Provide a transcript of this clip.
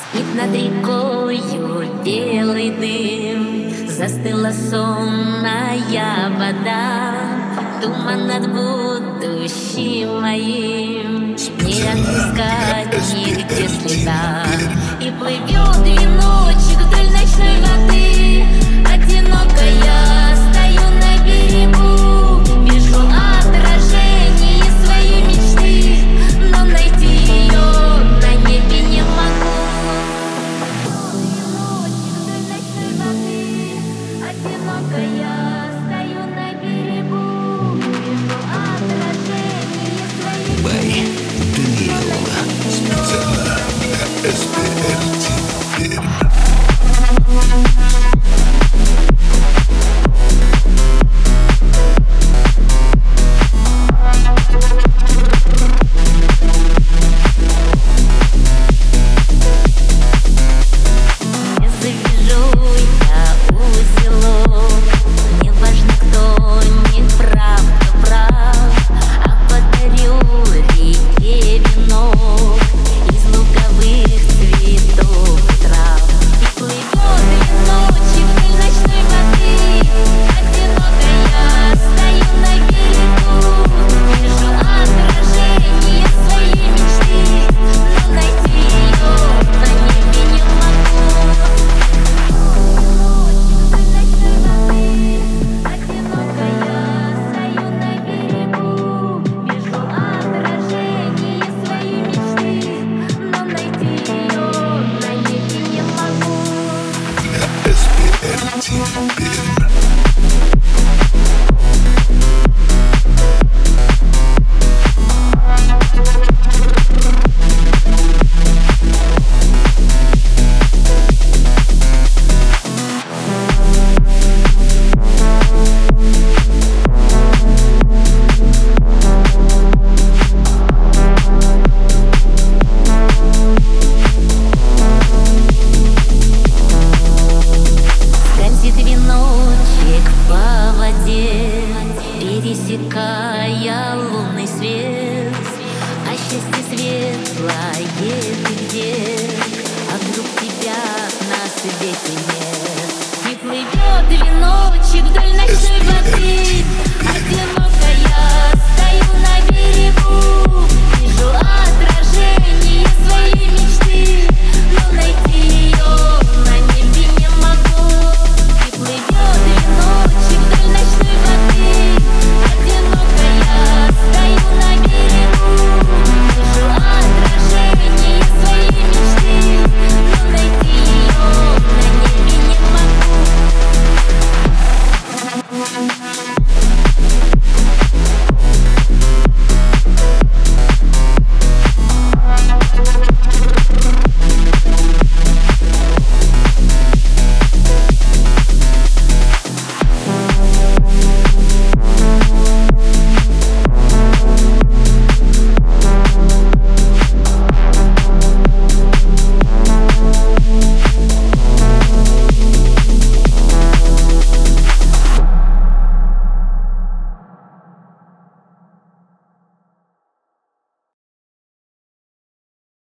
Спит над рекою белый дым, застыла сонная вода, туман над будущим моим, не отыскать нигде следа. И плывет две ночи вдоль ночной воды, одинокая стою на берегу, вижу отражение своей мечты, но найти ее на небе не могу. Две ночи вдоль ночной воды, одинокая стою на берегу, вижу отражение своей мечты, но найти ее на небе. Пересекая лунный свет, а счастье светлое ты где? А вдруг тебя на свете нет? И плывет две ночи вдоль ночной воды,